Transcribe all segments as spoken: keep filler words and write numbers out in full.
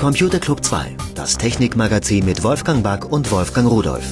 Computer Club zwei, das Technikmagazin mit Wolfgang Back und Wolfgang Rudolph.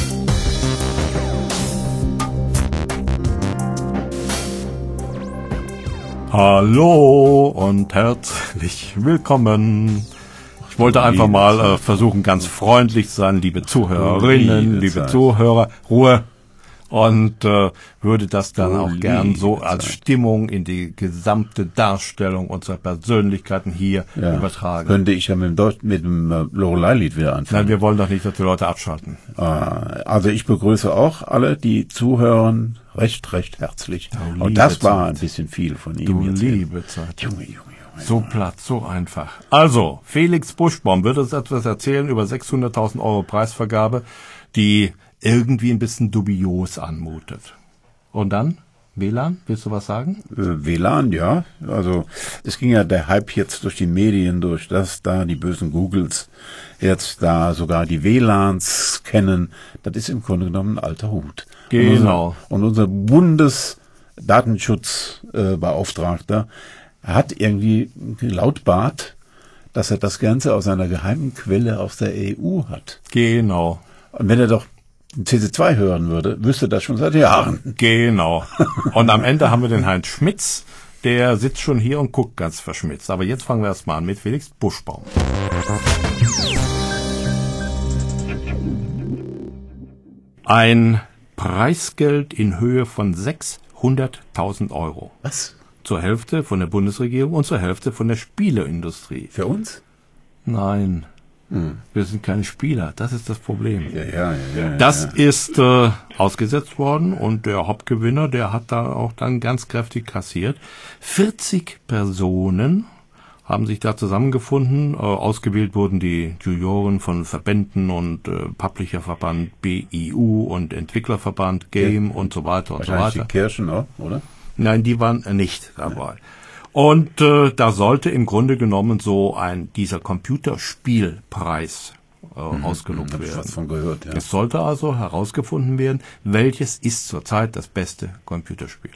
Hallo und herzlich willkommen. Ich wollte einfach mal äh, versuchen, ganz freundlich zu sein, liebe Zuhörerinnen, liebe Zuhörer, Ruhe. Und äh, würde das dann auch gern so als Stimmung in die gesamte Darstellung unserer Persönlichkeiten hier ja. übertragen. Könnte ich ja mit dem, Deutsch, mit dem äh, Lorelei-Lied wieder anfangen. Nein, wir wollen doch nicht, dass die Leute abschalten. Äh, also ich begrüße auch alle, die zuhören, recht, recht herzlich. Du Und das war Zeit. Ein bisschen viel von ihm. Du jetzt liebe Zeit. Junge, Junge, Junge. So platt, so einfach. Also, Felix Buschbaum wird uns etwas erzählen über sechshunderttausend Euro Preisvergabe, die irgendwie ein bisschen dubios anmutet. Und dann? W L A N? Willst du was sagen? Äh, W L A N, ja. Also es ging ja der Hype jetzt durch die Medien durch, dass da die bösen Googles jetzt da sogar die W L A Ns kennen. Das ist im Grunde genommen ein alter Hut. Genau. Und unser, und unser Bundesdatenschutzbeauftragter äh, hat irgendwie gelautbart, dass er das Ganze aus einer geheimen Quelle aus der E U hat. Genau. Und wenn er doch C C zwei hören würde, wüsste das schon seit Jahren. Genau. Und am Ende haben wir den Heinz Schmitz, der sitzt schon hier und guckt ganz verschmitzt. Aber jetzt fangen wir erst mal an mit Felix Buschbaum. Ein Preisgeld in Höhe von sechshunderttausend Euro. Was? Zur Hälfte von der Bundesregierung und zur Hälfte von der Spieleindustrie. Für uns? Nein. Hm. Wir sind keine Spieler, das ist das Problem. Ja, ja, ja, ja, das ja. ist äh, ausgesetzt worden und der Hauptgewinner, der hat da auch dann ganz kräftig kassiert. vierzig Personen haben sich da zusammengefunden. Äh, ausgewählt wurden die Juroren von Verbänden und äh, Publisherverband B I U und Entwicklerverband Game ja. und so weiter und so weiter. Die Kirchen auch, oder? Nein, die waren nicht dabei. Ja. Und äh, da sollte im Grunde genommen so ein dieser Computerspielpreis äh, mhm, ausgelobt werden. Was von gehört, ja. Es sollte also herausgefunden werden, welches ist zurzeit das beste Computerspiel.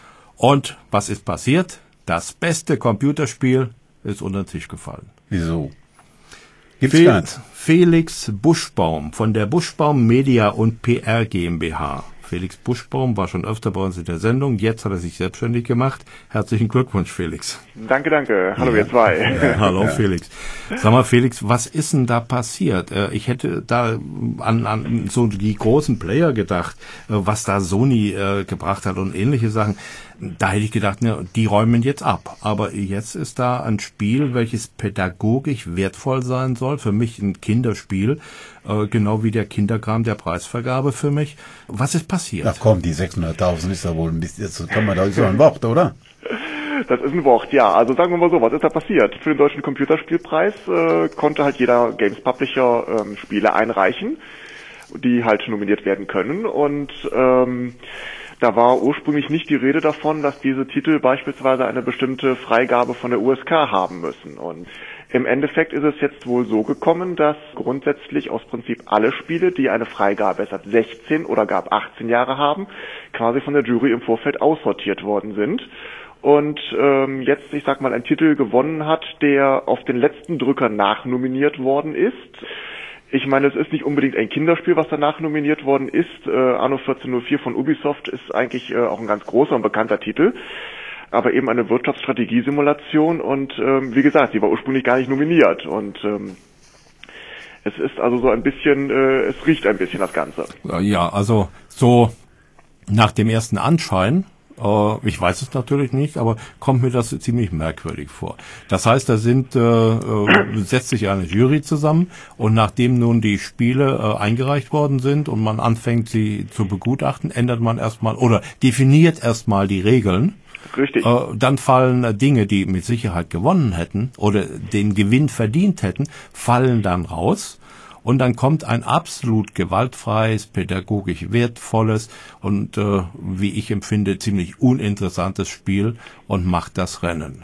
Und was ist passiert? Das beste Computerspiel ist unter den Tisch gefallen. Wieso? Gibt's Fe- keins? Felix Buschbaum von der Buschbaum Media und P R GmbH. Felix Buschbaum war schon öfter bei uns in der Sendung. Jetzt hat er sich selbstständig gemacht. Herzlichen Glückwunsch, Felix. Danke, danke. Hallo, ihr zwei. Ja, hallo, Felix. Sag mal, Felix, was ist denn da passiert? Ich hätte da an, an so die großen Player gedacht, was da Sony äh, gebracht hat und ähnliche Sachen. Da hätte ich gedacht, ne, die räumen jetzt ab. Aber jetzt ist da ein Spiel, welches pädagogisch wertvoll sein soll. Für mich ein Kinderspiel, äh, genau wie der Kinderkram der Preisvergabe für mich. Was ist passiert? Ach komm, die sechshunderttausend ist ja wohl ein bisschen, jetzt kann man da so ein Wort, oder? Das ist ein Wort, ja. Also sagen wir mal so, was ist da passiert? Für den Deutschen Computerspielpreis äh, konnte halt jeder Games Publisher ähm, Spiele einreichen, die halt nominiert werden können. Und ähm, da war ursprünglich nicht die Rede davon, dass diese Titel beispielsweise eine bestimmte Freigabe von der U S K haben müssen. Und im Endeffekt ist es jetzt wohl so gekommen, dass grundsätzlich aus Prinzip alle Spiele, die eine Freigabe erst ab sechzehn oder gar ab achtzehn Jahre haben, quasi von der Jury im Vorfeld aussortiert worden sind. Und ähm, jetzt, ich sag mal, ein Titel gewonnen hat, der auf den letzten Drücker nachnominiert worden ist. Ich meine, es ist nicht unbedingt ein Kinderspiel, was danach nominiert worden ist. Äh, Anno vierzehn null vier von Ubisoft ist eigentlich äh, auch ein ganz großer und bekannter Titel. Aber eben eine Wirtschaftsstrategiesimulation und ähm, wie gesagt, sie war ursprünglich gar nicht nominiert. Und ähm, es ist also so ein bisschen, äh, es riecht ein bisschen das Ganze. Ja, also so nach dem ersten Anschein, äh, ich weiß es natürlich nicht, aber kommt mir das ziemlich merkwürdig vor. Das heißt, da sind äh, äh, setzt sich eine Jury zusammen und nachdem nun die Spiele äh, eingereicht worden sind und man anfängt sie zu begutachten, ändert man erstmal oder definiert erstmal die Regeln. Richtig. Äh, dann fallen äh, Dinge, die mit Sicherheit gewonnen hätten oder den Gewinn verdient hätten, fallen dann raus. Und dann kommt ein absolut gewaltfreies, pädagogisch wertvolles und, äh, wie ich empfinde, ziemlich uninteressantes Spiel und macht das Rennen.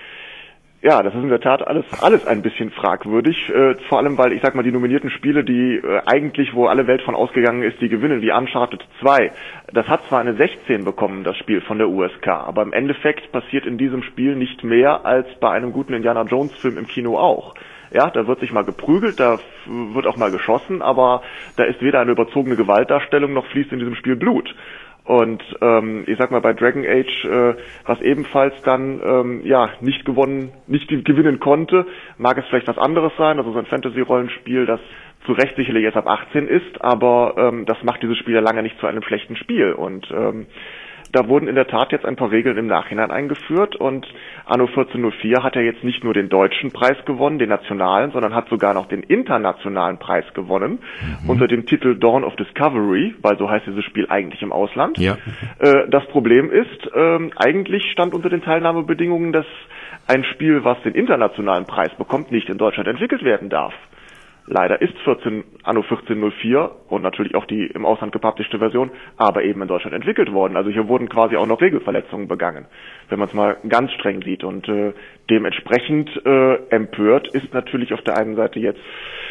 Ja, das ist in der Tat alles alles ein bisschen fragwürdig, äh, vor allem weil, ich sag mal, die nominierten Spiele, die äh, eigentlich, wo alle Welt von ausgegangen ist, die gewinnen, wie Uncharted zwei, das hat zwar eine sechzehn bekommen, das Spiel von der U S K, aber im Endeffekt passiert in diesem Spiel nicht mehr als bei einem guten Indiana Jones Film im Kino auch. Ja, da wird sich mal geprügelt, da wird auch mal geschossen, aber da ist weder eine überzogene Gewaltdarstellung noch fließt in diesem Spiel Blut. Und ähm, ich sag mal, bei Dragon Age, äh, was ebenfalls dann ähm, ja nicht gewonnen, nicht gewinnen konnte, mag es vielleicht was anderes sein, also so ein Fantasy-Rollenspiel, das zu Recht sicherlich jetzt ab achtzehn ist, aber ähm, das macht dieses Spiel ja lange nicht zu einem schlechten Spiel. Und ähm, da wurden in der Tat jetzt ein paar Regeln im Nachhinein eingeführt und Anno vierzehn null vier hat ja jetzt nicht nur den deutschen Preis gewonnen, den nationalen, sondern hat sogar noch den internationalen Preis gewonnen, mhm. unter dem Titel Dawn of Discovery, weil so heißt dieses Spiel eigentlich im Ausland. Ja. Äh, das Problem ist, äh, eigentlich stand unter den Teilnahmebedingungen, dass ein Spiel, was den internationalen Preis bekommt, nicht in Deutschland entwickelt werden darf. Leider ist vierzehn, Anno vierzehn null vier und natürlich auch die im Ausland gepublished Version, aber eben in Deutschland entwickelt worden. Also hier wurden quasi auch noch Regelverletzungen begangen, wenn man es mal ganz streng sieht. Und äh, dementsprechend äh, empört ist natürlich auf der einen Seite jetzt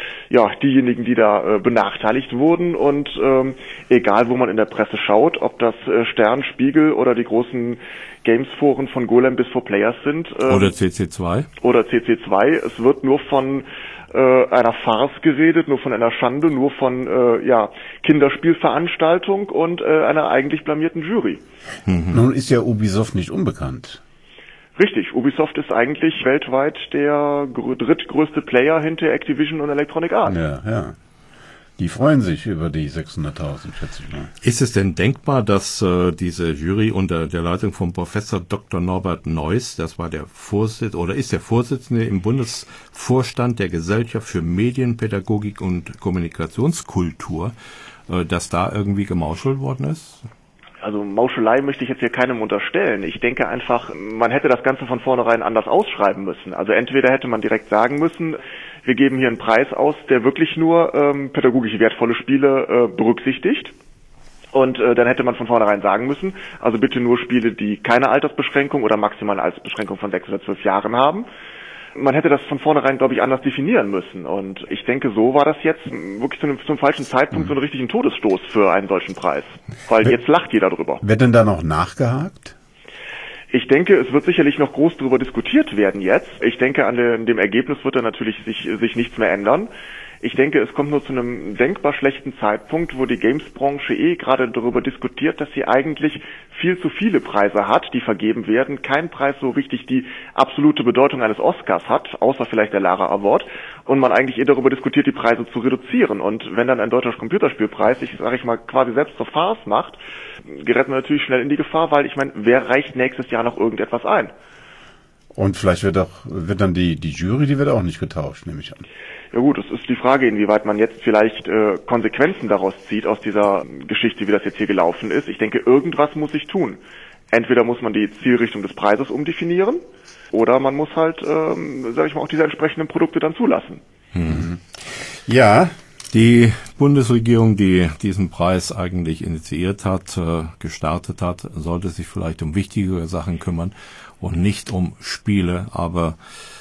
ja diejenigen, die da äh, benachteiligt wurden. Und ähm, egal, wo man in der Presse schaut, ob das äh, Stern, Spiegel oder die großen Games-Foren von Golem bis four Players sind. Ähm, oder C C zwei. Oder C C zwei. Es wird nur von einer Farce geredet, nur von einer Schande, nur von äh, ja Kinderspielveranstaltung und äh, einer eigentlich blamierten Jury. Mhm. Nun ist ja Ubisoft nicht unbekannt. Richtig, Ubisoft ist eigentlich weltweit der drittgrößte Player hinter Activision und Electronic Arts. Ja, ja. Die freuen sich über die sechshunderttausend, schätze ich mal. Ist es denn denkbar, dass äh, diese Jury unter der Leitung von Professor Doktor Norbert Neuss, das war der Vorsitzende oder ist der Vorsitzende im Bundesvorstand der Gesellschaft für Medienpädagogik und Kommunikationskultur, äh, dass da irgendwie gemauschelt worden ist? Also Mauschelei möchte ich jetzt hier keinem unterstellen. Ich denke einfach, man hätte das Ganze von vornherein anders ausschreiben müssen. Also entweder hätte man direkt sagen müssen, wir geben hier einen Preis aus, der wirklich nur ähm, pädagogisch wertvolle Spiele äh, berücksichtigt. Und äh, dann hätte man von vornherein sagen müssen, also bitte nur Spiele, die keine Altersbeschränkung oder maximale Altersbeschränkung von sechs oder zwölf Jahren haben. Man hätte das von vornherein, glaube ich, anders definieren müssen. Und ich denke, so war das jetzt wirklich zu einem, zum falschen Zeitpunkt so einen richtigen Todesstoß für einen solchen Preis. Weil jetzt lacht jeder drüber. Wird denn da noch nachgehakt? Ich denke, es wird sicherlich noch groß darüber diskutiert werden jetzt. Ich denke, an dem Ergebnis wird da natürlich sich, sich nichts mehr ändern. Ich denke, es kommt nur zu einem denkbar schlechten Zeitpunkt, wo die Games-Branche eh gerade darüber diskutiert, dass sie eigentlich viel zu viele Preise hat, die vergeben werden. Kein Preis so richtig die absolute Bedeutung eines Oscars hat, außer vielleicht der Lara Award. Und man eigentlich eh darüber diskutiert, die Preise zu reduzieren. Und wenn dann ein deutscher Computerspielpreis sich, sage ich mal, quasi selbst zur Farce macht, gerät man natürlich schnell in die Gefahr, weil ich meine, wer reicht nächstes Jahr noch irgendetwas ein? Und vielleicht wird auch, wird dann die, die Jury, die wird auch nicht getauscht, nehme ich an. Ja gut, es ist die Frage, inwieweit man jetzt vielleicht äh, Konsequenzen daraus zieht aus dieser Geschichte, wie das jetzt hier gelaufen ist. Ich denke, irgendwas muss sich tun. Entweder muss man die Zielrichtung des Preises umdefinieren oder man muss halt, ähm, sage ich mal, auch diese entsprechenden Produkte dann zulassen. Mhm. Ja, die Bundesregierung, die diesen Preis eigentlich initiiert hat, äh, gestartet hat, sollte sich vielleicht um wichtigere Sachen kümmern und nicht um Spiele, aber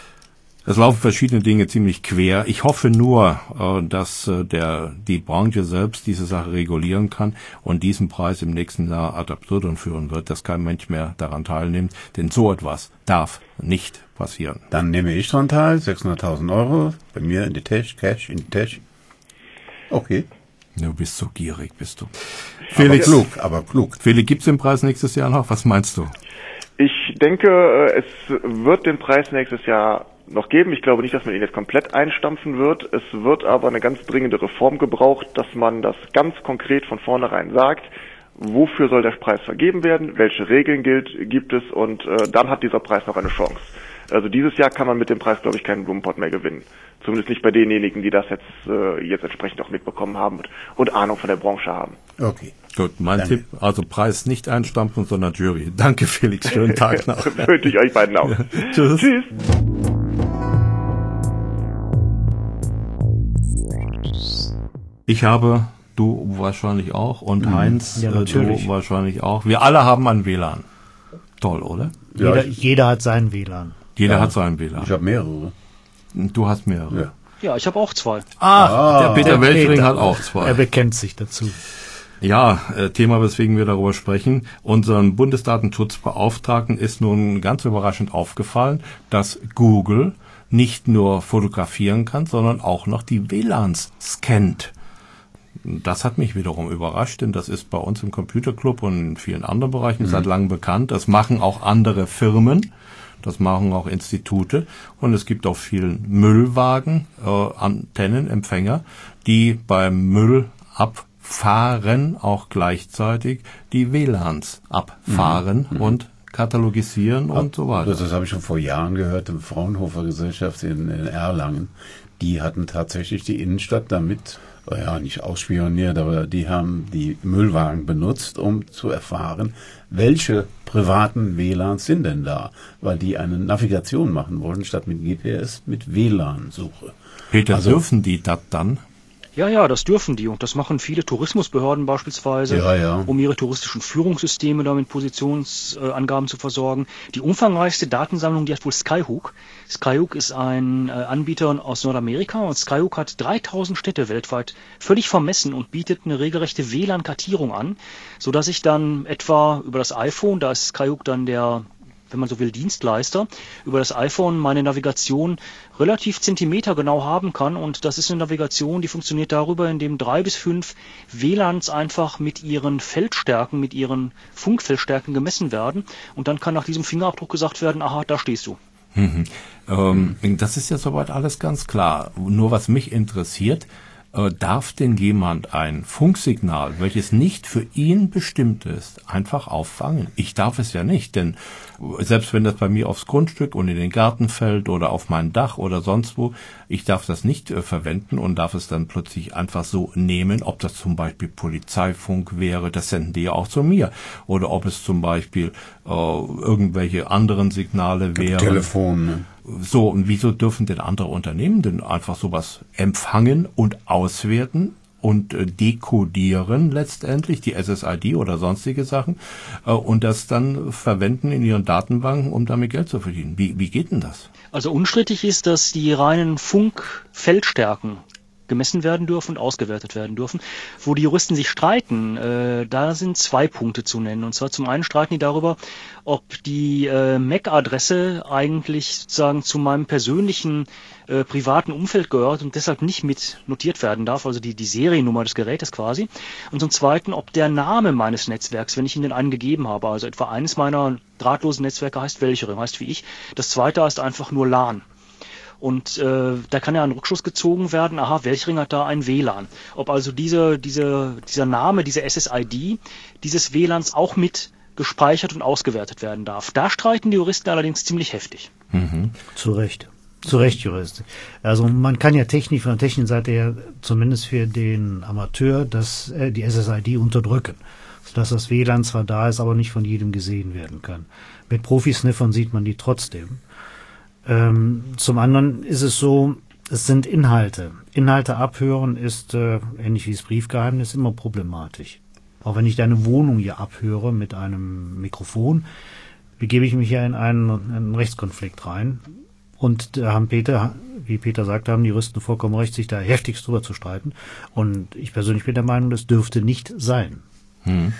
es laufen verschiedene Dinge ziemlich quer. Ich hoffe nur, dass der die Branche selbst diese Sache regulieren kann und diesen Preis im nächsten Jahr ad absurdum führen wird, dass kein Mensch mehr daran teilnimmt. Denn so etwas darf nicht passieren. Dann nehme ich dran teil, sechshunderttausend Euro, bei mir in die Tasche, Cash in die Tasche. Okay. Du bist so gierig, bist du. Felix, aber klug, aber klug. Felix, gibt's den Preis nächstes Jahr noch? Was meinst du? Ich denke, es wird den Preis nächstes Jahr noch geben. Ich glaube nicht, dass man ihn jetzt komplett einstampfen wird. Es wird aber eine ganz dringende Reform gebraucht, dass man das ganz konkret von vornherein sagt, wofür soll der Preis vergeben werden, welche Regeln gilt, gibt es und äh, dann hat dieser Preis noch eine Chance. Also dieses Jahr kann man mit dem Preis, glaube ich, keinen Blumenpott mehr gewinnen. Zumindest nicht bei denjenigen, die das jetzt äh, jetzt entsprechend auch mitbekommen haben und, und Ahnung von der Branche haben. Okay. Gut, mein Danke. Tipp, also Preis nicht einstampfen, sondern Jury. Danke, Felix. Schönen Tag noch. Wünsche ich euch beiden auch. Ja. Tschüss. Tschüss. Ich habe, du wahrscheinlich auch und mhm. Heinz, ja, äh, du wahrscheinlich auch. Wir alle haben ein W L A N. Toll, oder? Jeder, Ja, ich, jeder hat seinen W L A N. Jeder ja. hat sein W L A N. Ich habe mehrere. Du hast mehrere. Ja. Ja, ich habe auch zwei. Ah, Ah, der Peter der Weltring Peter. hat auch zwei. Er bekennt sich dazu. Ja, äh, Thema, weswegen wir darüber sprechen. Unseren Bundesdatenschutzbeauftragten ist nun ganz überraschend aufgefallen, dass Google nicht nur fotografieren kann, sondern auch noch die W L A Ns scannt. Das hat mich wiederum überrascht, denn das ist bei uns im Computerclub und in vielen anderen Bereichen mhm. seit langem bekannt. Das machen auch andere Firmen, das machen auch Institute und es gibt auch viele Müllwagen, äh, Antennenempfänger, die beim Müllabfahren auch gleichzeitig die W L A Ns abfahren mhm. und katalogisieren und so weiter. Das, das habe ich schon vor Jahren gehört, im Fraunhofer Gesellschaft in, in Erlangen. Die hatten tatsächlich die Innenstadt damit, ja, nicht ausspioniert, aber die haben die Müllwagen benutzt, um zu erfahren, welche privaten W L A Ns sind denn da, weil die eine Navigation machen wollen, statt mit G P S, mit W L A N-Suche. Peter, also, dürfen die das dann? Ja, ja, das dürfen die und das machen viele Tourismusbehörden beispielsweise, ja, ja. um ihre touristischen Führungssysteme damit Positionsangaben äh, zu versorgen. Die umfangreichste Datensammlung, die hat wohl Skyhook. Skyhook ist ein äh, Anbieter aus Nordamerika und Skyhook hat dreitausend Städte weltweit völlig vermessen und bietet eine regelrechte W L A N-Kartierung an, sodass ich dann etwa über das iPhone, da ist Skyhook dann der, wenn man so will, Dienstleister, über das iPhone meine Navigation relativ zentimetergenau haben kann. Und das ist eine Navigation, die funktioniert darüber, indem drei bis fünf W L A Ns einfach mit ihren Feldstärken, mit ihren Funkfeldstärken gemessen werden. Und dann kann nach diesem Fingerabdruck gesagt werden, aha, da stehst du. Mhm. Ähm, das ist ja soweit alles ganz klar. Nur was mich interessiert, äh, darf denn jemand ein Funksignal, welches nicht für ihn bestimmt ist, einfach auffangen? Ich darf es ja nicht, denn selbst wenn das bei mir aufs Grundstück und in den Garten fällt oder auf mein Dach oder sonst wo, ich darf das nicht äh, verwenden und darf es dann plötzlich einfach so nehmen, ob das zum Beispiel Polizeifunk wäre, das senden die ja auch zu mir, oder ob es zum Beispiel äh, irgendwelche anderen Signale wären. Telefon, ne? So, und wieso dürfen denn andere Unternehmen denn einfach sowas empfangen und auswerten und äh, dekodieren letztendlich, die S S I D oder sonstige Sachen, äh, und das dann verwenden in ihren Datenbanken, um damit Geld zu verdienen? Wie, wie geht denn das? Also unstrittig ist, dass die reinen Funkfeldstärken gemessen werden dürfen und ausgewertet werden dürfen. Wo die Juristen sich streiten, äh, da sind zwei Punkte zu nennen. Und zwar zum einen streiten die darüber, ob die äh, M A C-Adresse eigentlich sozusagen zu meinem persönlichen äh, privaten Umfeld gehört und deshalb nicht mit notiert werden darf, also die, die Seriennummer des Gerätes quasi. Und zum zweiten, ob der Name meines Netzwerks, wenn ich ihn denn einen gegeben habe, also etwa eines meiner drahtlosen Netzwerke heißt Welchere, heißt wie ich, das zweite heißt einfach nur LAN. Und äh, da kann ja ein Rückschluss gezogen werden, aha, Welchring hat da ein W L A N. Ob also diese, diese, dieser Name, diese S S I D dieses W L A Ns auch mit gespeichert und ausgewertet werden darf. Da streiten die Juristen allerdings ziemlich heftig. Mhm. Zu Recht. Zu Recht, Jurist. Also man kann ja technisch von der technischen Seite her zumindest für den Amateur das, äh, die S S I D unterdrücken, sodass das W L A N zwar da ist, aber nicht von jedem gesehen werden kann. Mit Profisniffern sieht man die trotzdem. Ähm, zum anderen ist es so, es sind Inhalte. Inhalte abhören ist, äh, ähnlich wie das Briefgeheimnis, immer problematisch. Auch wenn ich deine Wohnung hier abhöre mit einem Mikrofon, begebe ich mich ja in einen, einen Rechtskonflikt rein. Und da haben Peter, wie Peter sagte, haben die Juristen vollkommen recht, sich da heftigst drüber zu streiten. Und ich persönlich bin der Meinung, das dürfte nicht sein. Hm.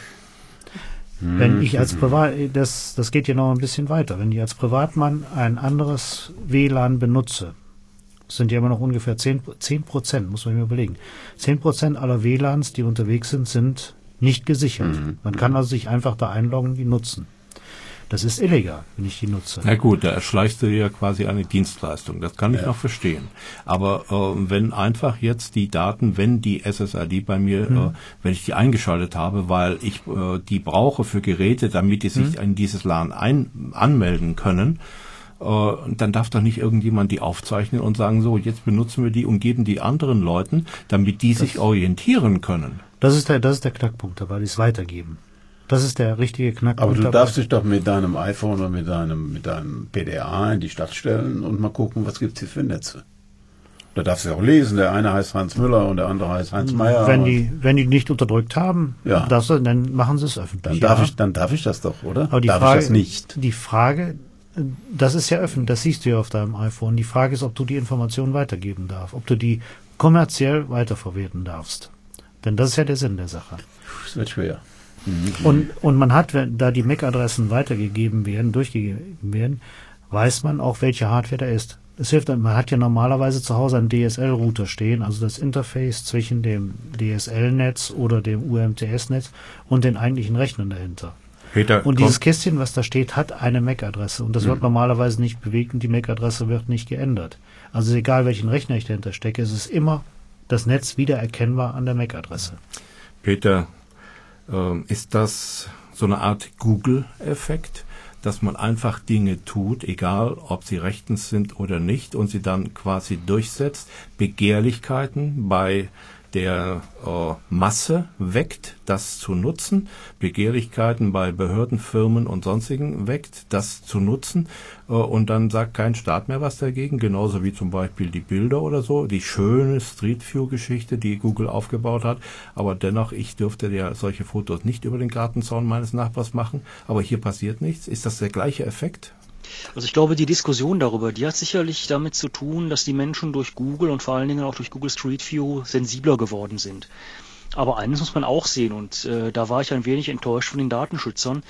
Wenn ich als Privat, das, das geht ja noch ein bisschen weiter, wenn ich als Privatmann ein anderes W L A N benutze, das sind ja immer noch ungefähr zehn Prozent, muss man mir überlegen. zehn Prozent aller W L A Ns, die unterwegs sind, sind nicht gesichert. Mhm. Man kann also sich einfach da einloggen, die nutzen. Das ist illegal, wenn ich die nutze. Na gut, da erschleichst du ja quasi eine Dienstleistung. Das kann ich ja noch verstehen. Aber äh, wenn einfach jetzt die Daten, wenn die S S I D bei mir, hm. äh, wenn ich die eingeschaltet habe, weil ich äh, die brauche für Geräte, damit die sich hm. in dieses LAN ein, anmelden können, äh, dann darf doch nicht irgendjemand die aufzeichnen und sagen, so, jetzt benutzen wir die und geben die anderen Leuten, damit die das sich orientieren können. Das ist der, das ist der Knackpunkt dabei, die es weitergeben. Das ist der richtige Knackpunkt. Aber du darfst dich doch mit deinem iPhone oder mit deinem, mit deinem P D A in die Stadt stellen und mal gucken, was gibt's hier für Netze. Da darfst du auch lesen, der eine heißt Hans Müller und der andere heißt Heinz Meier. Wenn die, wenn die nicht unterdrückt haben, ja. darfst du, dann machen sie es öffentlich. Dann darf ja. ich, dann darf ich das doch, oder? Aber die darf Frage, ich das nicht? Die Frage, das ist ja öffentlich, das siehst du ja auf deinem iPhone. Die Frage ist, ob du die Informationen weitergeben darfst, ob du die kommerziell weiterverwerten darfst. Denn das ist ja der Sinn der Sache. Das wird schwer. Und, und man hat, wenn da die M A C-Adressen weitergegeben werden, durchgegeben werden, weiß man auch, welche Hardware da ist. Es hilft, man hat ja normalerweise zu Hause einen D S L-Router stehen, also das Interface zwischen dem D S L-Netz oder dem U M T S-Netz und den eigentlichen Rechnern dahinter. Peter, und dieses Kästchen, was da steht, hat eine M A C-Adresse und das mhm. wird normalerweise nicht bewegt und die M A C-Adresse wird nicht geändert. Also egal, welchen Rechner ich dahinter stecke, es ist immer das Netz wieder erkennbar an der M A C-Adresse. Peter, äh, ist das so eine Art Google-Effekt, dass man einfach Dinge tut, egal ob sie rechtens sind oder nicht, und sie dann quasi durchsetzt, Begehrlichkeiten bei der äh, Masse weckt, das zu nutzen, Begehrlichkeiten bei Behörden, Firmen und sonstigen weckt, das zu nutzen, äh, und dann sagt kein Staat mehr was dagegen, genauso wie zum Beispiel die Bilder oder so, die schöne Street View-Geschichte, die Google aufgebaut hat, aber dennoch, ich dürfte ja solche Fotos nicht über den Gartenzaun meines Nachbars machen, aber hier passiert nichts. Ist das der gleiche Effekt? Also ich glaube, die Diskussion darüber, die hat sicherlich damit zu tun, dass die Menschen durch Google und vor allen Dingen auch durch Google Street View sensibler geworden sind. Aber eines muss man auch sehen, und äh, da war ich ein wenig enttäuscht von den Datenschützern.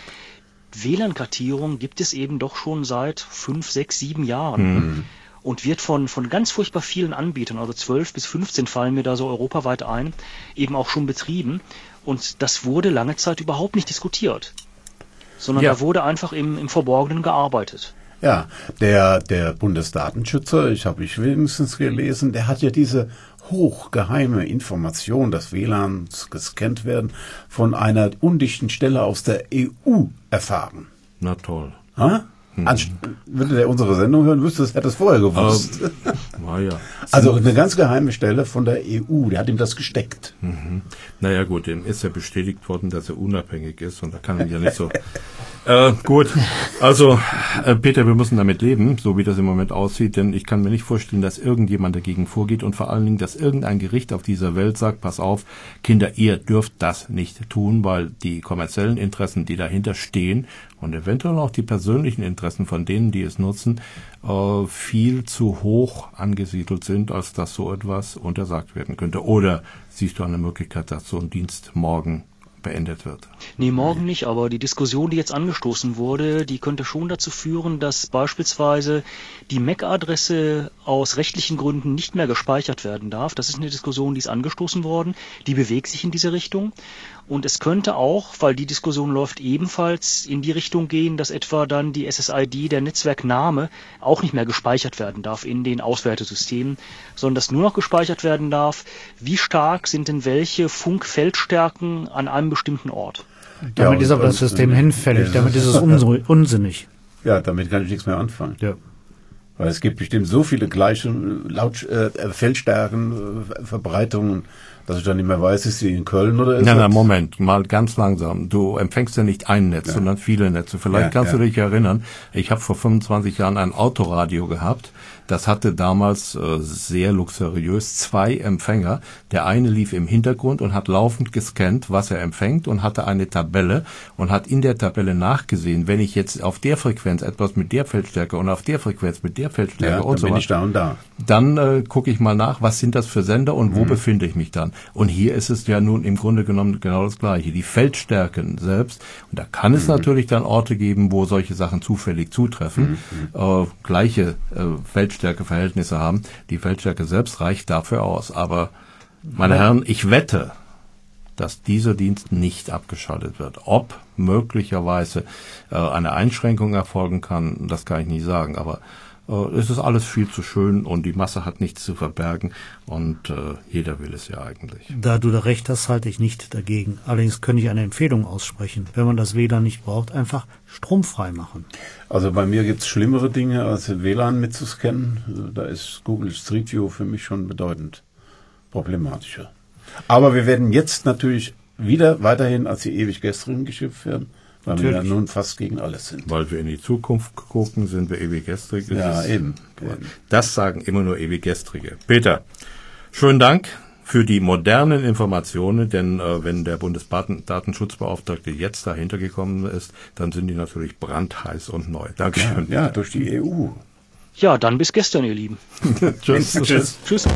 W L A N-Kartierung gibt es eben doch schon seit fünf, sechs, sieben Jahren. Mhm. Und wird von, von ganz furchtbar vielen Anbietern, also zwölf bis fünfzehn fallen mir da so europaweit ein, eben auch schon betrieben. Und das wurde lange Zeit überhaupt nicht diskutiert. Sondern ja. da wurde einfach im, im Verborgenen gearbeitet. Ja, der, der Bundesdatenschützer, ich habe ich wenigstens gelesen, der hat ja diese hochgeheime Information, dass W L A Ns gescannt werden, von einer undichten Stelle aus der E U erfahren. Na toll. Ha? Anst- würde der unsere Sendung hören, wüsste es, hätte es vorher gewusst. Ähm, ja. Also eine ganz geheime Stelle von der E U, der hat ihm das gesteckt. Mhm. Naja gut, dem ist ja bestätigt worden, dass er unabhängig ist, und da kann er ja nicht so... äh, gut, also äh, Peter, wir müssen damit leben, so wie das im Moment aussieht, denn ich kann mir nicht vorstellen, dass irgendjemand dagegen vorgeht und vor allen Dingen, dass irgendein Gericht auf dieser Welt sagt, pass auf, Kinder, ihr dürft das nicht tun, weil die kommerziellen Interessen, die dahinter stehen, und eventuell auch die persönlichen Interessen von denen, die es nutzen, äh, viel zu hoch angesiedelt sind, als dass so etwas untersagt werden könnte. Oder siehst du eine Möglichkeit, dass so ein Dienst morgen beendet wird? Nee, morgen nicht, aber die Diskussion, die jetzt angestoßen wurde, die könnte schon dazu führen, dass beispielsweise die M A C-Adresse aus rechtlichen Gründen nicht mehr gespeichert werden darf. Das ist eine Diskussion, die ist angestoßen worden, die bewegt sich in diese Richtung. Und es könnte auch, weil die Diskussion läuft, ebenfalls in die Richtung gehen, dass etwa dann die S S I D, der Netzwerkname, auch nicht mehr gespeichert werden darf in den Auswertesystemen, sondern dass nur noch gespeichert werden darf, wie stark sind denn welche Funkfeldstärken an einem bestimmten Ort. Damit ja, ist aber das System hinfällig, ja. damit ist es unsinnig. Ja, damit kann ich nichts mehr anfangen. Ja. Weil es gibt bestimmt so viele gleiche Laut äh, Feldstärken, äh, Verbreitungen, dass ich dann nicht mehr weiß, ist sie in Köln oder ist Nein, nein, Moment, mal ganz langsam. Du empfängst ja nicht ein Netz, ja. sondern viele Netze. Vielleicht ja, kannst ja. du dich erinnern, ich habe vor fünfundzwanzig Jahren ein Autoradio gehabt. Das hatte damals äh, sehr luxuriös zwei Empfänger. Der eine lief im Hintergrund und hat laufend gescannt, was er empfängt, und hatte eine Tabelle und hat in der Tabelle nachgesehen, wenn ich jetzt auf der Frequenz etwas mit der Feldstärke und auf der Frequenz mit der Feldstärke ja, und so weiter. weiter. Ich da und da. Dann äh, gucke ich mal nach, was sind das für Sender und wo mhm. befinde ich mich dann. Und hier ist es ja nun im Grunde genommen genau das Gleiche. Die Feldstärken selbst, und da kann es mhm. natürlich dann Orte geben, wo solche Sachen zufällig zutreffen, mhm. äh, gleiche äh, Feldstärkeverhältnisse haben. Die Feldstärke selbst reicht dafür aus. Aber, meine ja. Herren, ich wette, dass dieser Dienst nicht abgeschaltet wird. Ob möglicherweise äh, eine Einschränkung erfolgen kann, das kann ich nicht sagen. Aber es ist alles viel zu schön und die Masse hat nichts zu verbergen und äh, jeder will es ja eigentlich. Da du da recht hast, halte ich nicht dagegen. Allerdings könnte ich eine Empfehlung aussprechen. Wenn man das W L A N nicht braucht, einfach stromfrei machen. Also bei mir gibt es schlimmere Dinge, als W L A N mitzuscannen. Da ist Google Street View für mich schon bedeutend problematischer. Aber wir werden jetzt natürlich wieder weiterhin als die ewig Gestrigen geschimpft werden. Weil Natürlich. wir ja nun fast gegen alles sind. Weil wir in die Zukunft gucken, sind wir ewig Gestrige. Ja, eben. Das sagen immer nur ewig Gestrige. Peter, schönen Dank für die modernen Informationen, denn äh, wenn der Bundesdatenschutzbeauftragte jetzt dahinter gekommen ist, dann sind die natürlich brandheiß und neu. Dankeschön. Ja, ja, durch die E U. Ja, dann bis gestern, ihr Lieben. Tschüss. Tschüss. Tschüss.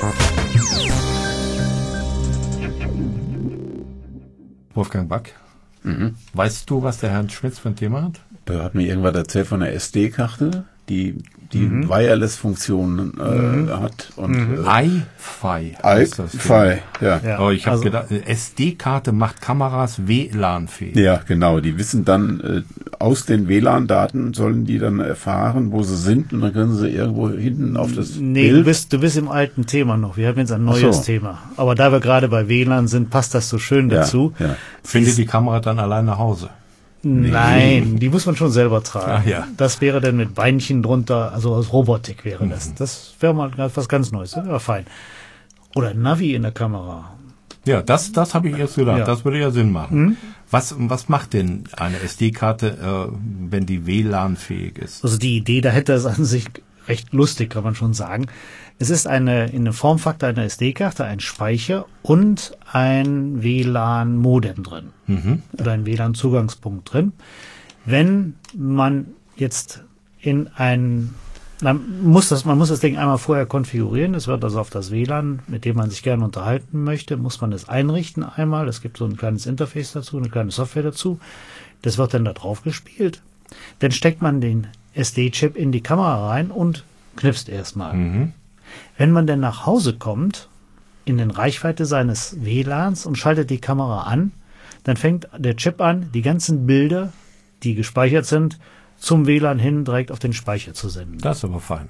Wolfgang Back. Mhm. Weißt du, was der Herr Schmitz für ein Thema hat? Der hat mir irgendwas erzählt von der S D-Karte, die die die mhm. Wireless-Funktionen äh, mhm. hat. Und mhm. äh, iFi heißt das. iFi, ja. ja. Oh, ich habe also, gedacht, S D-Karte macht Kameras W L A N-fähig. Ja, genau. Die wissen dann, äh, aus den W L A N-Daten sollen die dann erfahren, wo sie sind, und dann können sie irgendwo hinten auf das Nee, Bild. du bist, du bist im alten Thema noch. Wir haben jetzt ein neues so. Thema. Aber da wir gerade bei W L A N sind, passt das so schön ja, dazu. Ja. Findet die Kamera dann allein nach Hause? Nein, die muss man schon selber tragen. Ach, ja. Das wäre dann mit Beinchen drunter, also aus Robotik wäre das. Mhm. Das wäre mal was ganz Neues, das wäre fein. Oder ein Navi in der Kamera. Ja, das, das habe ich erst gedacht. Ja. Das würde ja Sinn machen. Mhm. Was, was macht denn eine S D-Karte, äh, wenn die W L A N-fähig ist? Also die Idee, da hätte es an sich recht lustig, kann man schon sagen. Es ist eine, in der Formfaktor einer S D-Karte ein Speicher und ein W L A N-Modem drin. Mhm. Oder ein W L A N-Zugangspunkt drin. Wenn man jetzt in ein, man muss das, man muss das Ding einmal vorher konfigurieren. Es wird also auf das W L A N, mit dem man sich gerne unterhalten möchte, muss man es einrichten einmal. Es gibt so ein kleines Interface dazu, eine kleine Software dazu. Das wird dann da drauf gespielt. Dann steckt man den S D-Chip in die Kamera rein und knipst erstmal. Mhm. Wenn man dann nach Hause kommt, in den Reichweite seines W L A Ns und schaltet die Kamera an, dann fängt der Chip an, die ganzen Bilder, die gespeichert sind, zum W L A N hin direkt auf den Speicher zu senden. Das ist aber fein.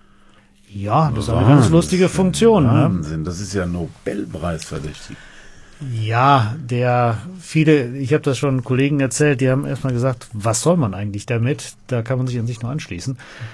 Ja, das ist eine ganz lustige Funktion. Wahnsinn, ne? Das ist ja Nobelpreisverdächtig. Ja, der viele, ich habe das schon Kollegen erzählt, die haben erstmal gesagt, was soll man eigentlich damit? Da kann man sich an sich nur anschließen.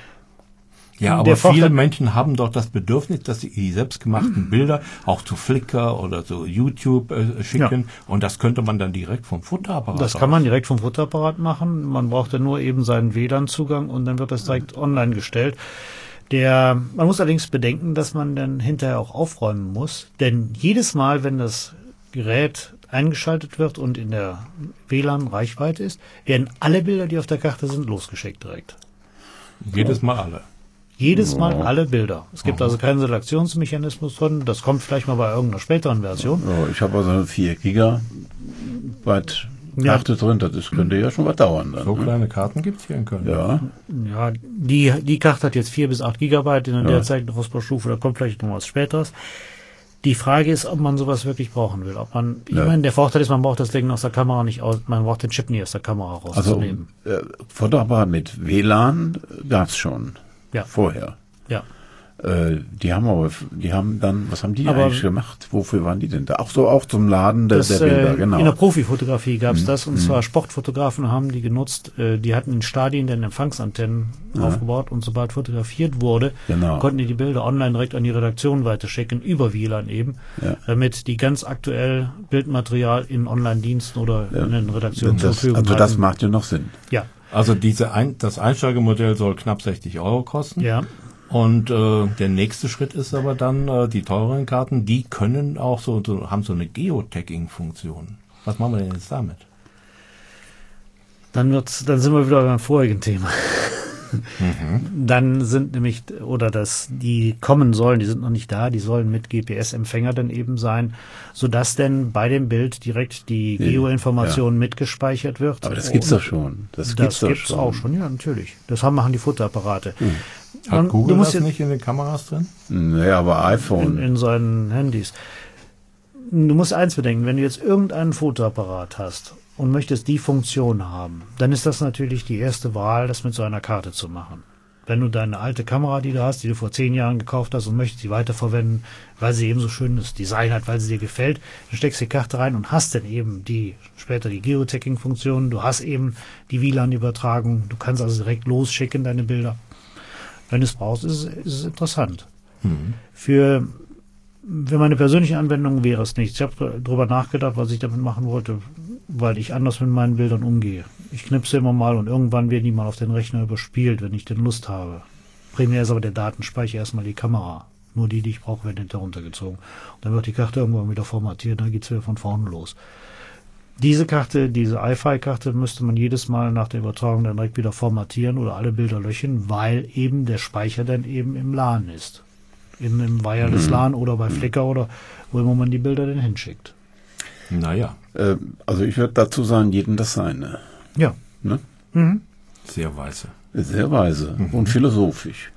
Ja, aber viele Menschen haben doch das Bedürfnis, dass sie die selbstgemachten Bilder auch zu Flickr oder zu YouTube äh, schicken. Ja. Und das könnte man dann direkt vom Fotoapparat Das kann man direkt vom Fotoapparat machen. Man braucht dann nur eben seinen W L A N-Zugang und dann wird das direkt online gestellt. Der, man muss allerdings bedenken, dass man dann hinterher auch aufräumen muss. Denn jedes Mal, wenn das Gerät eingeschaltet wird und in der W L A N-Reichweite ist, werden alle Bilder, die auf der Karte sind, losgeschickt direkt. Jedes Mal alle. Jedes Mal alle Bilder. Es gibt also keinen Selektionsmechanismus drin. Das kommt vielleicht mal bei irgendeiner späteren Version. Oh, ich habe also eine vier Gigabyte Karte ja. drin. Das ist, könnte ja schon was dauern. Dann, so ne? kleine Karten gibt es hier in Köln. Ja. Ja, die, die Karte hat jetzt vier bis acht Gigabyte in der ja. derzeitigen Ausbaustufe. Da kommt vielleicht noch was Späteres. Die Frage ist, ob man sowas wirklich brauchen will. Ob man, ich ja. meine, der Vorteil ist, man braucht das Ding aus der Kamera nicht aus, man braucht den Chip nie aus der Kamera rauszunehmen. Also, äh, Fotoapparat mit W L A N gab's schon. Ja. Vorher. Ja. Äh, die haben aber, die haben dann, was haben die aber eigentlich gemacht? Wofür waren die denn da? Auch so, auch zum Laden der, das, der Bilder, äh, genau. In der Profifotografie gab's mhm. das, und mhm. zwar Sportfotografen haben die genutzt, äh, die hatten in Stadien dann Empfangsantennen ja. aufgebaut, und sobald fotografiert wurde, genau. konnten die die Bilder online direkt an die Redaktion weiterschicken, über W L A N eben, ja. damit die ganz aktuell Bildmaterial in Online-Diensten oder ja. in den Redaktionen zur Verfügung Also das macht ja noch Sinn. Ja. Also diese ein, das Einsteigermodell soll knapp sechzig Euro kosten. Ja. Und äh, der nächste Schritt ist aber dann, äh, die teureren Karten, die können auch so, so haben so eine Geotagging-Funktion. Was machen wir denn jetzt damit? Dann wird's, dann sind wir wieder beim vorigen Thema. Mhm. Dann sind nämlich, oder das, die kommen sollen, die sind noch nicht da, die sollen mit G P S-Empfänger dann eben sein, sodass denn bei dem Bild direkt die Geoinformation ja. mitgespeichert wird. Aber das gibt's doch schon. Das gibt's, das gibt's schon. auch schon, ja, natürlich. Das haben, machen die Fotoapparate. Mhm. Hat Man, Google das nicht in den Kameras drin? Naja, aber iPhone. In, in seinen Handys. Du musst eins bedenken, wenn du jetzt irgendeinen Fotoapparat hast und möchtest die Funktion haben, dann ist das natürlich die erste Wahl, das mit so einer Karte zu machen. Wenn du deine alte Kamera, die du hast, die du vor zehn Jahren gekauft hast und möchtest sie weiterverwenden, weil sie eben so schönes Design hat, weil sie dir gefällt, dann steckst du die Karte rein und hast dann eben die, später die Geotagging-Funktion, du hast eben die W L A N-Übertragung, du kannst also direkt losschicken deine Bilder. Wenn du es brauchst, ist es, ist es interessant. Mhm. Für, für meine persönliche Anwendung wäre es nichts. Ich habe darüber nachgedacht, was ich damit machen wollte, weil ich anders mit meinen Bildern umgehe. Ich knipse immer mal und irgendwann werden die mal auf den Rechner überspielt, wenn ich denn Lust habe. Primär ist aber der Datenspeicher erstmal die Kamera. Nur die, die ich brauche, werden hinterher runtergezogen. Und dann wird die Karte irgendwann wieder formatiert, dann geht es wieder von vorne los. Diese Karte, diese iFi-Karte müsste man jedes Mal nach der Übertragung dann direkt wieder formatieren oder alle Bilder löschen, weil eben der Speicher dann eben im LAN ist. In einem Wireless LAN oder bei Flickr oder wo immer man die Bilder denn hinschickt. Naja. Äh, also ich würde dazu sagen, jedem das seine. Ja. Ne? Mhm. Sehr weise. Sehr weise mhm. und philosophisch.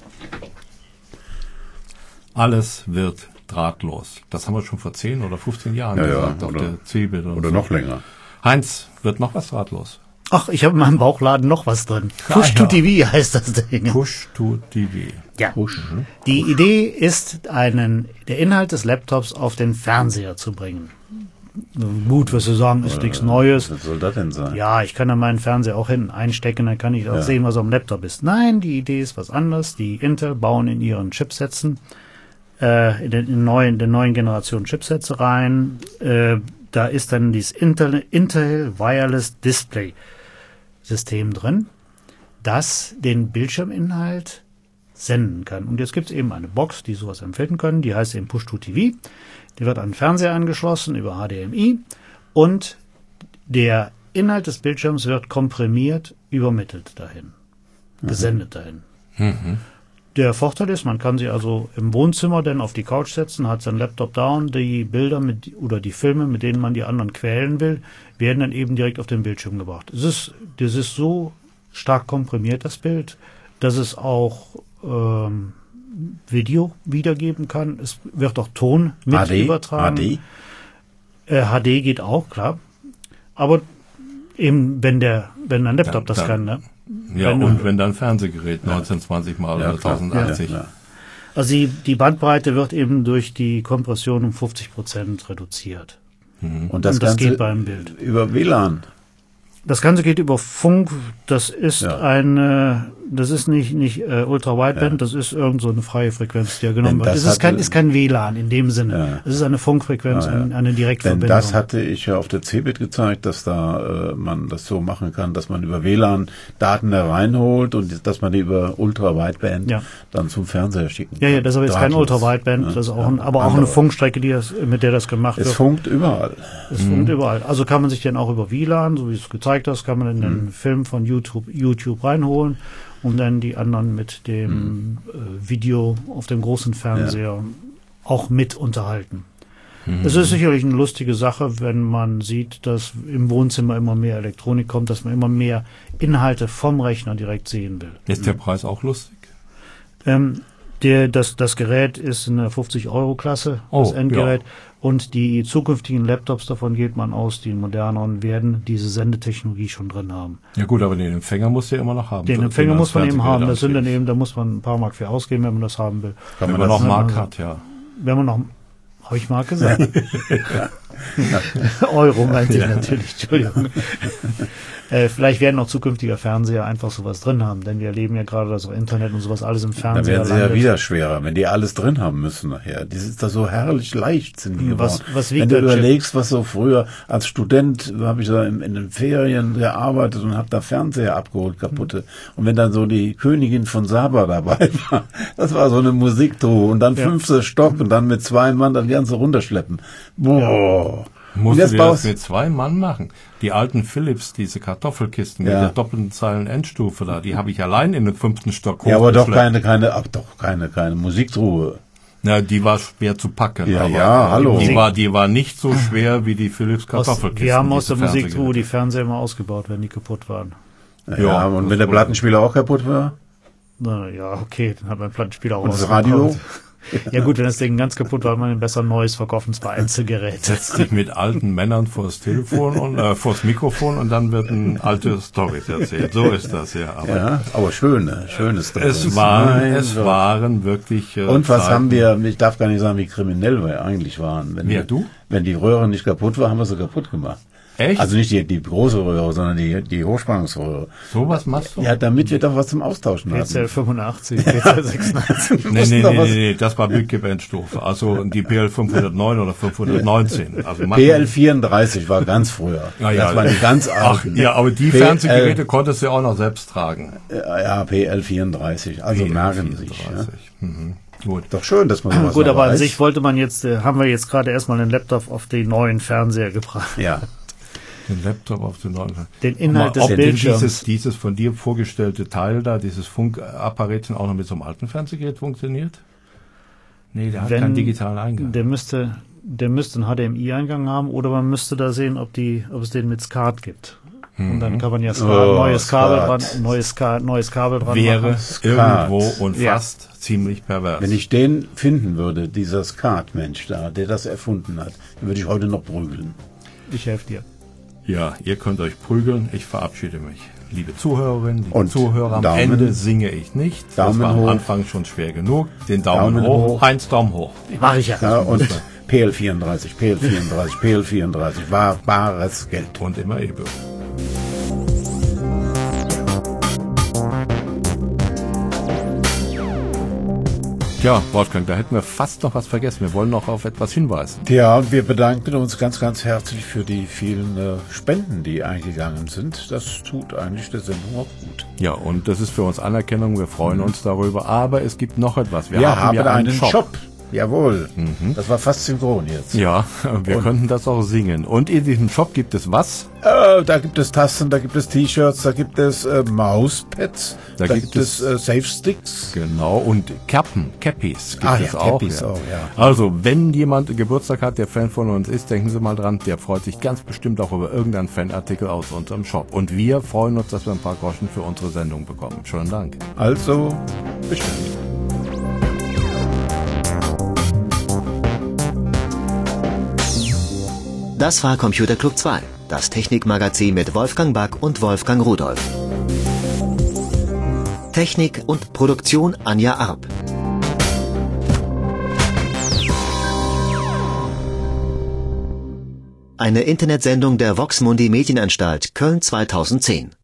Alles wird drahtlos. Das haben wir schon vor zehn oder fünfzehn Jahren ja, gesagt, ja, auf oder, der Zielbild. Oder so. noch länger. Heinz, wird noch was drahtlos? Ach, ich habe in meinem Bauchladen noch was drin. Push to T V heißt das Ding. Push to T V. Ja. Push. Mhm. Die Idee ist, einen, der Inhalt des Laptops auf den Fernseher zu bringen. Gut, was Sie sagen, ist nichts Neues. Was soll das denn sein? Ja, ich kann dann meinen Fernseher auch hinten einstecken, dann kann ich auch ja. sehen, was auf dem Laptop ist. Nein, die Idee ist was anderes. Die Intel bauen in ihren Chipsätzen, äh, in den in neuen, der neuen Generation Chipsätze rein. Äh, da ist dann dieses Intel, Intel Wireless Display System drin, das den Bildschirminhalt senden kann. Und jetzt gibt es eben eine Box, die sowas empfinden können, die heißt eben Push to T V. Die wird an den Fernseher angeschlossen über H D M I und der Inhalt des Bildschirms wird komprimiert übermittelt dahin, mhm. gesendet dahin. Mhm. Der Vorteil ist, man kann sie also im Wohnzimmer dann auf die Couch setzen, hat seinen Laptop da und die Bilder mit, oder die Filme, mit denen man die anderen quälen will, werden dann eben direkt auf den Bildschirm gebracht. Es ist, das ist so stark komprimiert, das Bild, dass es auch ähm, Video wiedergeben kann. Es wird auch Ton mit H D, übertragen. H D? Äh, H D geht auch, klar. Aber eben, wenn der, wenn ein Laptop dann, das dann, kann, ne? Ja, wenn, und wenn dann Fernsehgerät ja. neunzehnhundertzwanzig mal ja, oder tausendachtzig. Ja, ja. Also die, die Bandbreite wird eben durch die Kompression um fünfzig Prozent reduziert. Mhm. Und das, und das Ganze geht beim Bild. Über W L A N? Das Ganze geht über Funk. Das ist ja. eine, das ist nicht nicht äh, Ultra-Wideband, ja. das ist irgend so eine freie Frequenz, die ja genommen wird. Das ist kein, ist kein W L A N in dem Sinne. Ja. Es ist eine Funkfrequenz, ja, ja. eine, eine Direktverbindung. Denn das hatte ich ja auf der Cebit gezeigt, dass da äh, man das so machen kann, dass man über W L A N Daten da reinholt und dass man die über Ultra-Wideband ja. dann zum Fernseher schicken kann. Ja, ja, das ist aber jetzt kein Ultra-Wideband, ja. das ist auch ein, aber auch Andere. eine Funkstrecke, die das, mit der das gemacht es wird. Es funkt überall. Es mhm. funkt überall. Also kann man sich dann auch über W L A N, so wie es gezeigt hast, kann man in den mhm. Film von YouTube, YouTube reinholen und dann die anderen mit dem mhm. äh, Video auf dem großen Fernseher ja. auch mit unterhalten. Mhm. Es ist sicherlich eine lustige Sache, wenn man sieht, dass im Wohnzimmer immer mehr Elektronik kommt, dass man immer mehr Inhalte vom Rechner direkt sehen will. Ist der Preis auch lustig? Ähm, der, das, das Gerät ist in der fünfzig-Euro-Klasse, oh, das Endgerät. Ja. Und die zukünftigen Laptops, davon geht man aus, die moderneren werden diese Sendetechnologie schon drin haben. Ja gut, aber den Empfänger muss der immer noch haben. Den Empfänger muss man eben haben. Das sind dann eben, da muss man ein paar Mark für ausgeben, wenn man das haben will. Wenn man noch Mark hat, ja. Wenn man noch, habe ich Mark gesagt? Euro meinte ich natürlich, Entschuldigung. Äh, vielleicht werden auch zukünftige Fernseher einfach sowas drin haben, denn wir erleben ja gerade, dass auch Internet und sowas alles im Fernseher landet. Da werden sie ja wieder schwerer, wenn die alles drin haben müssen nachher. Das ist da so herrlich leicht, sind die geworden. Was, was wiegt wenn du der überlegst, was so früher, als Student habe ich da in, in den Ferien gearbeitet und habe da Fernseher abgeholt, kaputte. Mhm. Und wenn dann so die Königin von Saba dabei war, das war so eine Musiktruhe und dann ja. fünfter Stock und dann mit zwei Mann das Ganze runterschleppen. Boah. Musst du dir das mit zwei Mann machen? Die alten Philips, diese Kartoffelkisten ja. mit der doppelten Zeilen Endstufe da, die habe ich allein in den fünften Stock hochgeschleppt. Ja, aber doch keine, keine, ach, doch keine, keine Musiktruhe. Ja, die war schwer zu packen. Ja, ja, hallo. Die war, die war nicht so schwer wie die Philips Kartoffelkisten. Wir haben aus der Musiktruhe die Fernseher immer ausgebaut, wenn die kaputt waren. Ja, ja und wenn der Plattenspieler auch kaputt war? Na, ja, okay, dann hat mein Plattenspieler auch und das Radio? Ja gut, wenn das Ding ganz kaputt war, hat man ein besser neues verkaufen, zwar Einzelgerät. Setzt dich mit alten Männern vors Telefon und äh, vors Mikrofon und dann wird ein alte Storys erzählt. So ist das ja. Aber, ja, aber schöne, schöne Storys. Es waren, es waren wirklich. Äh, und was Zeiten. haben wir? Ich darf gar nicht sagen, wie kriminell wir eigentlich waren. Wenn Wer, die, du? Wenn die Röhre nicht kaputt war, haben wir sie kaputt gemacht. Echt? Also nicht die, die große Röhre, sondern die, die Hochspannungsröhre. So was machst du? Ja, damit wir doch was zum Austauschen haben. P C L fünfundachtzig, P C L sechsundachtzig. nee, nee, nee, nee, nee, das war Bitgebandstufe. Also die P L fünfhundertneun oder fünfhundertneunzehn. Also P L vierunddreißig war ganz früher. Ja, ja. Das waren die ganz alten. Ach, ja, aber die P L Fernsehgeräte konntest du ja auch noch selbst tragen. Ja, ja P L vierunddreißig. Also P L merken Sie sich. Ja. Mhm. Gut. Doch schön, dass man sowas Gut, aber weiß. an sich wollte man jetzt, äh, haben wir jetzt gerade erstmal den Laptop auf den neuen Fernseher gebracht. Ja. Den Laptop auf den neuen. Den Inhalt mal, des Bildschirms. Dieses, dieses von dir vorgestellte Teil da, dieses Funkapparätchen auch noch mit so einem alten Fernsehgerät funktioniert? Nee, der hat Wenn, keinen digitalen Eingang. Der müsste, der müsste einen H D M I-Eingang haben oder man müsste da sehen, ob die, ob es den mit SCART gibt. Und dann kann man ja Skat, Oh, neues Kabel Skat. dran, neues, Ka, neues Kabel dran Wäre machen. irgendwo und Ja. fast ziemlich pervers. Wenn ich den finden würde, dieser Skat-Mensch da, der das erfunden hat, dann würde ich heute noch prügeln. Ich helfe dir. Ja, ihr könnt euch prügeln. Ich verabschiede mich. Liebe Zuhörerinnen, liebe Und Zuhörer, am Daumen- Ende singe ich nicht. Daumen das war am hoch. Anfang schon schwer genug. Den Daumen, Daumen hoch. hoch. Heinz, Daumen hoch. Mach ich ja. Ja, und P L vierunddreißig, P L vierunddreißig, P L vierunddreißig, war bares Geld. Und immer E-Bürger. Ja, Wolfgang, da hätten wir fast noch was vergessen. Wir wollen noch auf etwas hinweisen. Ja, und wir bedanken uns ganz, ganz herzlich für die vielen äh, Spenden, die eingegangen sind. Das tut eigentlich der Sendung auch gut. Ja, und das ist für uns Anerkennung. Wir freuen uns darüber. Aber es gibt noch etwas. Wir, Wir haben, haben ja einen, einen Shop. Shop. Jawohl. Das war fast synchron jetzt. Ja, wir könnten das auch singen. Und in diesem Shop gibt es was? Äh, da gibt es Tassen, da gibt es T-Shirts, da gibt es äh, Mauspads, Da da, gibt gibt es äh, Safe-Sticks. Genau, und Cappen, Cappies gibt Ah, es ja, auch. Cappies auch, ja. Also, wenn jemand Geburtstag hat, der Fan von uns ist, denken Sie mal dran, der freut sich ganz bestimmt auch über irgendeinen Fanartikel aus unserem Shop. Und wir freuen uns, dass wir ein paar Groschen für unsere Sendung bekommen. Schönen Dank. Also, bestimmt. Das war Computer Club zwei, das Technikmagazin mit Wolfgang Back und Wolfgang Rudolf. Technik und Produktion Anja Arp. Eine Internetsendung der Vox Mundi Medienanstalt Köln zweitausendzehn.